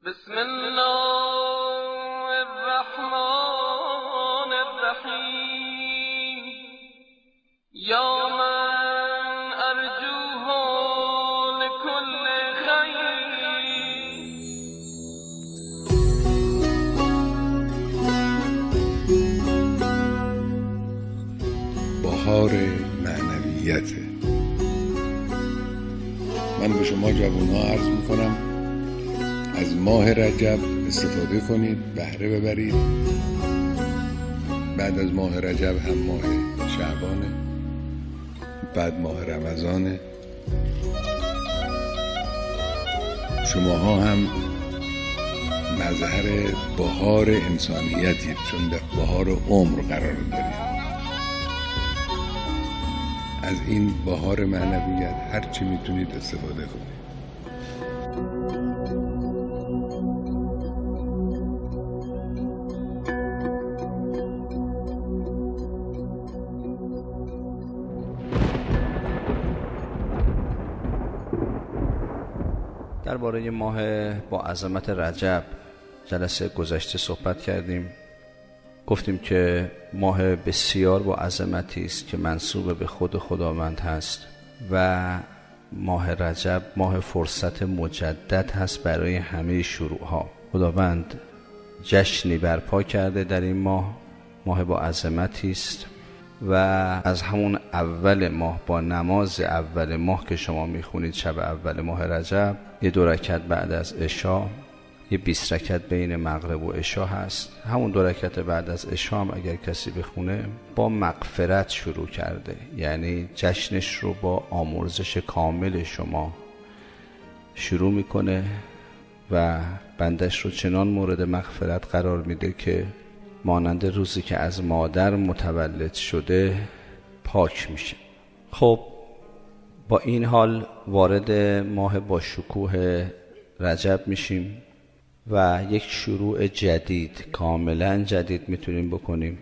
بسم الله الرحمن الرحیم یا من ارجوه لكل خیر. بهار معنویت. من به شما جوان‌ها عرض میکنم از ماه رجب استفاده کنید، بهره ببرید. بعد از ماه رجب هم ماه شعبانه، بعد ماه رمضانه. شماها هم مظهر بهار انسانیتید، چون در بهار عمر قرار دارید. از این بهار معنویت هر چی میتونید استفاده کنید. درباره ماه با عظمت رجب جلسه گذشته صحبت کردیم. گفتیم که ماه بسیار با عظمتی است که منسوب به خود خداوند هست و ماه رجب ماه فرصت مجدد هست برای همه شروعها. خداوند جشنی برپا کرده در این ماه با عظمتی است و از همون اول ماه با نماز اول ماه که شما میخونید شب اول ماه رجب، یه 2 رکعت بعد از عشا، یه 20 رکعت بین مغرب و عشا هست. همون 2 رکعت بعد از عشا هم اگر کسی بخونه با مغفرت شروع کرده، یعنی جشنش رو با آمرزش کامل شما شروع میکنه و بندش رو چنان مورد مغفرت قرار میده که مانند روزی که از مادر متولد شده پاک میشه. خب با این حال وارد ماه با شکوه رجب میشیم و یک شروع جدید، کاملا جدید میتونیم بکنیم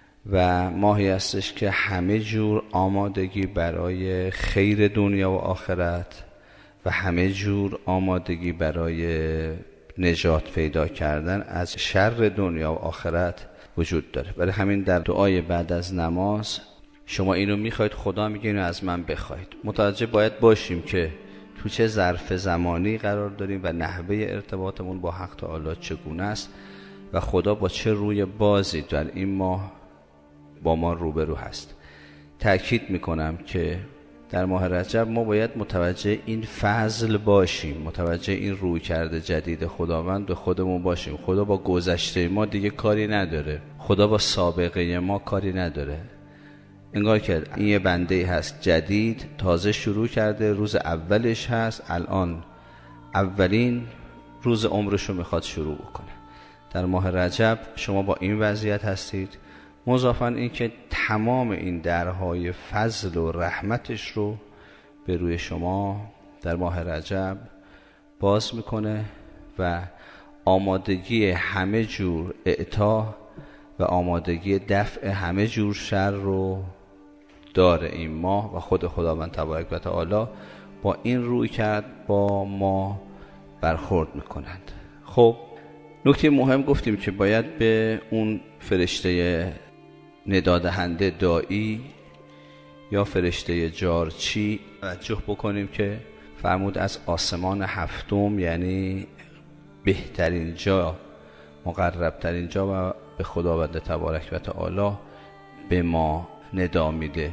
و ماهی هستش که همه جور آمادگی برای خیر دنیا و آخرت و همه جور آمادگی برای نجات پیدا کردن از شر دنیا و آخرت وجود داره. برای همین در دعای بعد از نماز شما اینو میخواید، خدا میگه اینو از من بخواید. متوجه باید باشیم که تو چه ظرف زمانی قرار داریم و نحوه ارتباطمون با حق تعالی چگونه است و خدا با چه روی بازی در این ماه با ما روبرو هست. تأکید میکنم که در ماه رجب ما باید متوجه این فضل باشیم، متوجه این روی کرده جدید خداوند به خودمون باشیم. خدا با گذشته ما دیگه کاری نداره، خدا با سابقه ما کاری نداره. انگار که این یه بنده هست جدید، تازه شروع کرده، روز اولش هست، الان اولین روز عمرشو میخواد شروع بکنه. در ماه رجب شما با این وضعیت هستید، مضافاً این که تمام این درهای فضل و رحمتش رو به روی شما در ماه رجب باز میکنه و آمادگی همه جور اعطا و آمادگی دفع همه جور شر رو داره این ماه و خود خداوند تبارک و تعالی با این روی کرد با ما برخورد میکنند. خب نکته مهم گفتیم که باید به اون فرشته ندادهنده داعی یا فرشته جارچی توجه بکنیم که فرمود از آسمان هفتم، یعنی بهترین جا، مقربترین جا و به خداوند تبارک و تعالی به ما ندا میده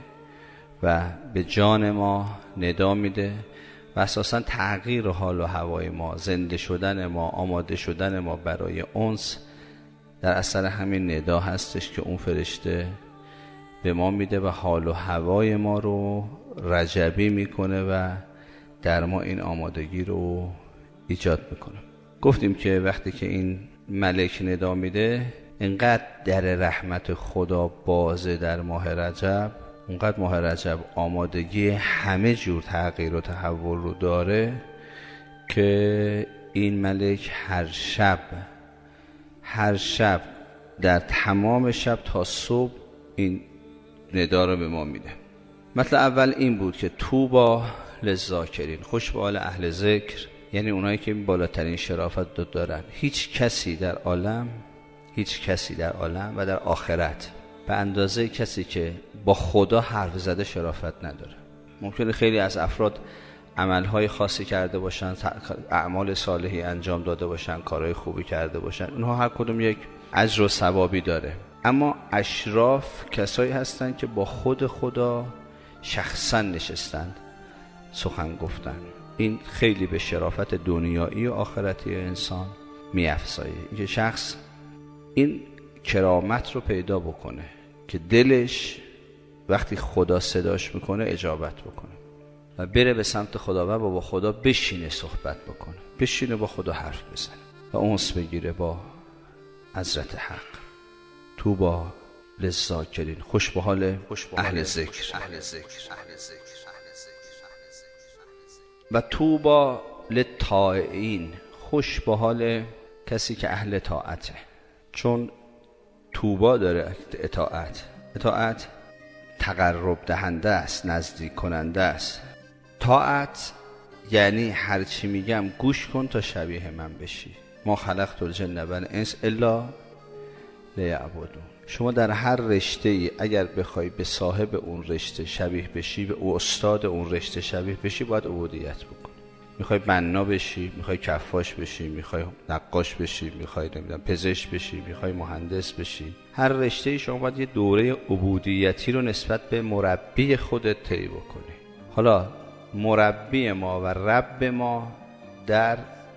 و به جان ما ندا میده و اساساً تغییر حال و هوای ما، زنده شدن ما، آماده شدن ما برای انس در اثر همین ندا هستش که اون فرشته به ما میده و حال و هوای ما رو رجبی میکنه و در ما این آمادگی رو ایجاد میکنه. گفتیم که وقتی که این ملک ندا میده، اینقدر در رحمت خدا بازه در ماه رجب، اونقدر ماه رجب آمادگی همه جور تغییر و تحول رو داره که این ملک هر شب در تمام شب تا صبح این ندا رو به ما میده. مطلب اول این بود که طوبی للذاکرین، خوش به حال اهل ذکر، یعنی اونایی که بالاترین شرافت رو دارن. هیچ کسی در عالم و در آخرت به اندازه کسی که با خدا حرف زده شرافت نداره. ممکنه خیلی از افراد عملهای خاصی کرده باشن، اعمال صالحی انجام داده باشن، کارهای خوبی کرده باشن، اونها هر کدوم یک اجر و ثوابی داره، اما اشراف کسایی هستن که با خود خدا شخصا نشستند سخن گفتن. این خیلی به شرافت دنیایی و آخرتی انسان می‌افزایه. اینکه شخص این کرامت رو پیدا بکنه که دلش وقتی خدا صداش میکنه اجابت بکنه و بره به سمت خدا و با خدا بشینه صحبت بکنه، بشینه با خدا حرف بزنه و انس بگیره با حضرت حق. طوبی للذاکرین، خوش به حال اهل ذکر. و طوبی للطائعین، خوش به حال کسی که اهل طاعته. چون طوبی داره اطاعت تقرب دهنده است، نزدیک کننده است. طاعت یعنی هر چی میگم گوش کن تا شبیه من بشی. ما خلقت الجن والانس الا لیعبدون. شما در هر رشته ای اگر بخوای به صاحب اون رشته شبیه بشی، به استاد اون رشته شبیه بشی، باید عبودیت بکنی. میخوای بنا بشی، میخوای کفاش بشی، میخوای نقاش بشی، میخوای پزشک بشی، میخوای مهندس بشی، هر رشته ای شما باید یه دوره عبودیتی رو نسبت به مربی خودت طی بکنی. حالا مربی ما و رب ما در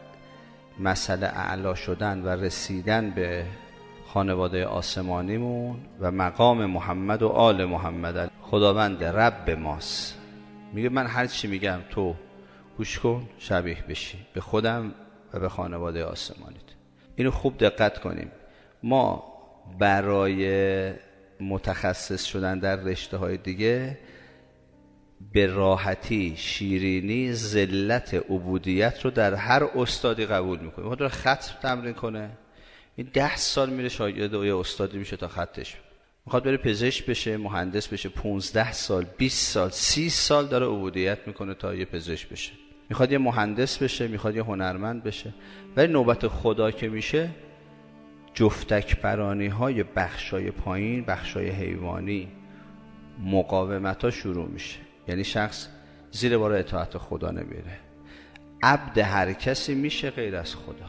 مسئله اعلا شدن و رسیدن به خانواده آسمانیمون و مقام محمد و آل محمد، خداوند رب ماست. میگه من هر چی میگم تو گوش کن شبیه بشی به خودم و به خانواده آسمانیت. اینو خوب دقت کنیم. ما برای متخصص شدن در رشته های دیگه به راحتی، شیرینی، ذلت عبودیت رو در هر استادی قبول میکنیم. میخواد خط تمرین کنه، این 10 سال میره شاگرد یه استادی میشه تا خطش. میخواد بره پزشک بشه، مهندس بشه، 15 سال، 20 سال، 30 سال داره عبودیت میکنه تا یه پزشک بشه. میخواد یه مهندس بشه، میخواد یه هنرمند بشه. ولی نوبت خدا که میشه، جفتک پرانی های بخشای پایین، بخشای حیوانی، مقاومت ها شروع میشه. یعنی شخص زیر بار اطاعت خدا نمیره. عبد هر کسی میشه غیر از خدا.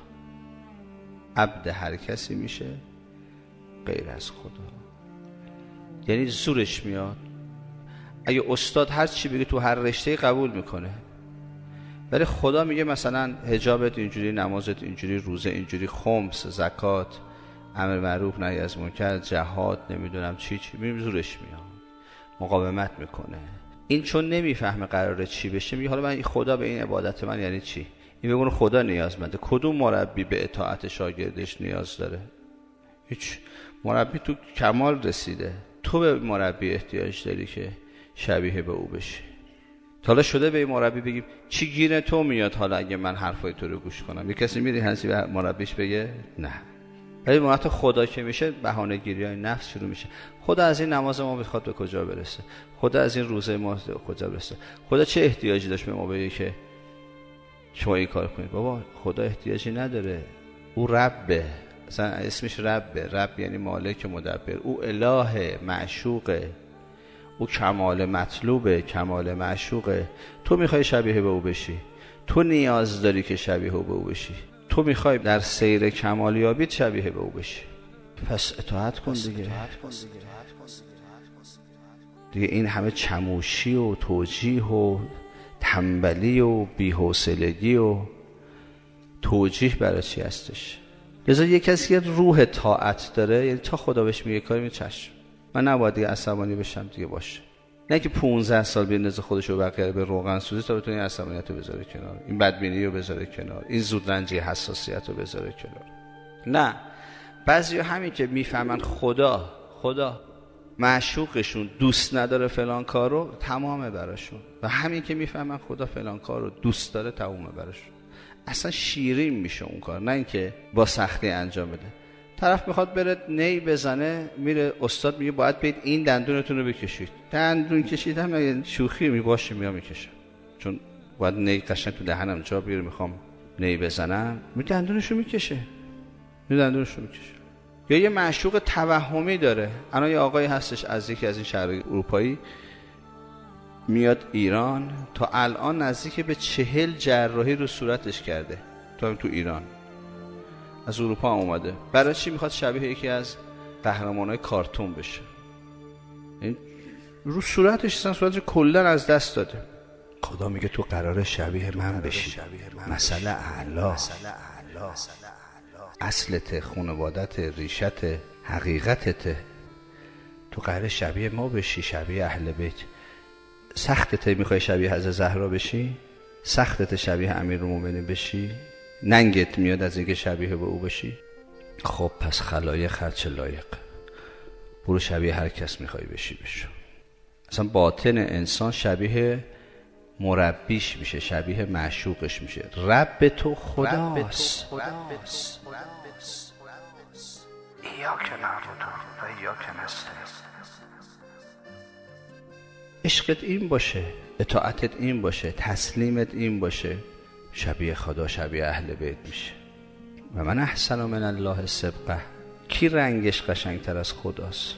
عبد هر کسی میشه غیر از خدا. یعنی زورش میاد. اگه استاد هر چی بگه تو هر رشته قبول میکنه، ولی خدا میگه مثلا حجابت اینجوری، نمازت اینجوری، روزه اینجوری، خمس، زکات، امر معروف نهی از منکر، جهاد، نمیدونم چی میگه، زورش میاد، مقاومت میکنه. این چون نمیفهمه قراره چی بشه، میگه حالا من خدا به این عبادت من یعنی چی؟ این بگونه خدا نیازمنده. کدوم مربی به اطاعت شاگردش نیاز داره؟ هیچ. مربی تو کمال رسیده. تو به مربی احتیاج داری که شبیه به او بشی. حالا شده به این مربی بگیم چی گیر تو میاد حالا اگه من حرفای تو رو گوش کنم؟ یه کسی میری هنسی به مربیش بگه نه. ولی موقع خدا که میشه بهانه گیری های نفس شروع میشه. خدا از این نماز ما میخواد به کجا برسه؟ خدا از این روزه ما به کجا برسه؟ خدا چه احتیاجی داشت به ما بگه که شما این کار کنید؟ بابا خدا احتیاجی نداره. او ربه، اصلا اسمش ربه. رب یعنی مالک مدبر. او اله معشوقه، او کمال مطلوبه، کمال معشوقه. تو میخوای شبیه به او بشی، تو نیاز داری که شبیه به او بشی، تو میخوای در سیر کمالیابیت شبیه به او بشی. پس اطاعت کن دیگه این همه چموشی و توجیه و تنبلی و بی‌حوصلگی و توجیه برای چی هستش؟ لذا یک کسی که روح طاعت داره، یعنی تا خدا بهش میگه کاری، میگه چشم، من نباید دیگه عصبانی بشم دیگه، باشه. نه که 15 سال بندازه خودش رو بقیه به روغن سوزی تا بتونه این عصبانیت رو بذاره کنار، این بدبینی رو بذاره کنار، این زودرنجی حساسیت رو بذاره کنار. نه، بعضی همین که میفهمن خدا معشوقشون دوست نداره فلان کارو، تمامه براشون. و همین که میفهمن خدا فلان کارو دوست داره، تمامه براشون. اصلا شیرین میشه اون کار، نه اینکه با سختی انجام بده. طرف میخواد بره نی بزنه، میره استاد میگه باید برید این دندونتون رو بکشید. دندون کشید هم شوخی می باشه، میام میکشم، چون باید نی قشنگ تو دهنم جا بیاره، میخوام نی بزنم دندونشو میکشه. یا یه معشوق توهمی داره. الان یه آقایی هستش از یکی از این شهرهای اروپایی میاد ایران، تا الان نزدیک به 40 جراحی رو صورتش کرده تو ایران، از اروپا هم اومده. برای چی؟ میخواد شبیه یکی از قهرمانای کارتون بشه. این رو صورتش صورتش کلا از دست داده. خدا میگه تو قراره شبیه من بشی، مسئله اعلا، اصلت، خانوادت، ریشت، حقیقتت، تو قراره شبیه ما بشی، شبیه اهل بیت. سختته میخوای شبیه حضرت زهرا بشی؟ سختته شبیه امیرالمومنین بشی؟ ننگت میاد از اینکه شبیه به او بشی؟ خب پس خلایق هرچه لایق، برو شبیه هر کس میخوای بشی بشو. اصلا باطن انسان شبیه مربیش میشه، شبیه معشوقش میشه. رب تو خداست. ایاک نعبد و ایاک نستعین. عشقت این باشه، اطاعتت این باشه، تسلیمت این باشه، شبیه خدا، شبیه اهل بیت میشه. و من احسن من الله صبغه. کی رنگش قشنگتر از خداست؟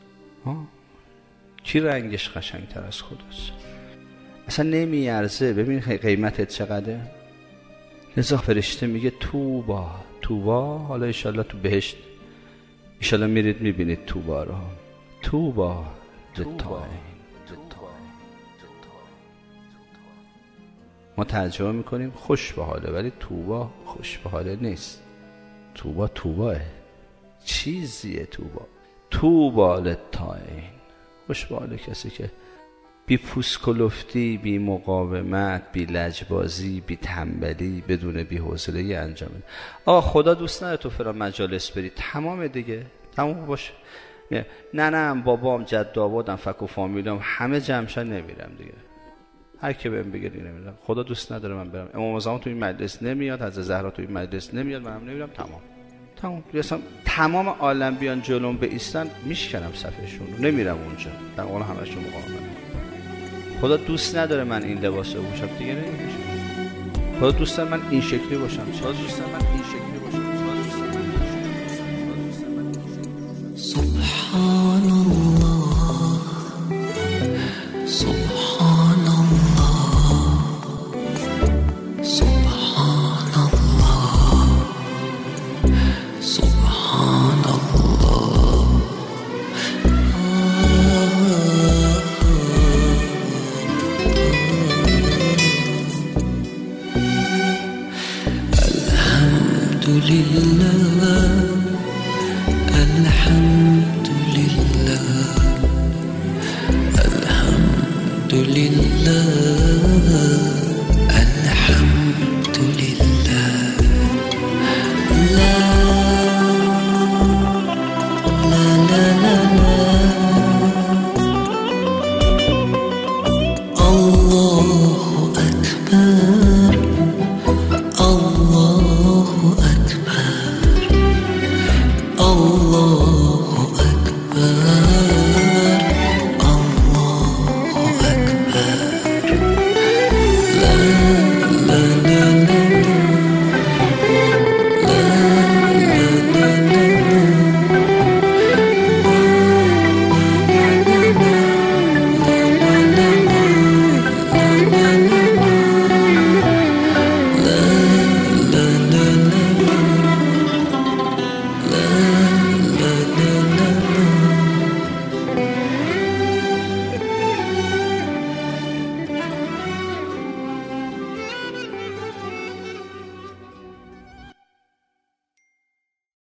کی رنگش قشنگتر از خداست؟ اصلا نمیارزه. ببین قیمتت چقدره. لذا فرشته میگه توبا. حالا انشالله تو بهشت انشالله میرید میبینید توبا رو. توبا للطائعین. ما ترجمه میکنیم خوش به حاله، ولی توبا خوش به حاله نیست. توباه چیزیه. توبا للطائعین. خوش به حاله کسی که بی پوسکلفتی، بی مقاومت، بی لجبازی، بی تنبلی، بدون بی حوصله‌ای انجام بده. آقا خدا دوست نداره تو فلان مجالس بری، تمام دیگه، تمام باشه. ننم، بابام، جد آبادم، فک و فامیلم همه جمعشن، نمیرم دیگه. هر کی بهم بگه نمیرم. خدا دوست نداره من برم. امام زمان تو این مجلس نمیاد، حضرت زهرا تو این مجلس نمیاد، منم نمیرم. تمام. اصلا تمام عالم بیان جلوم به ایستن میشکنم صفشون رو، نمیرم اونجا. در واقع همشون مقاومت. خدا دوست نداره من این لباس رو بپوشم، دیگه نمیپوشم. خدا دوست داره من این شکلی باشم. سبحان الله، سبحان الله، سبحان الله، سبحان الله. الحمد لله، الحمد لله، الحمد لله.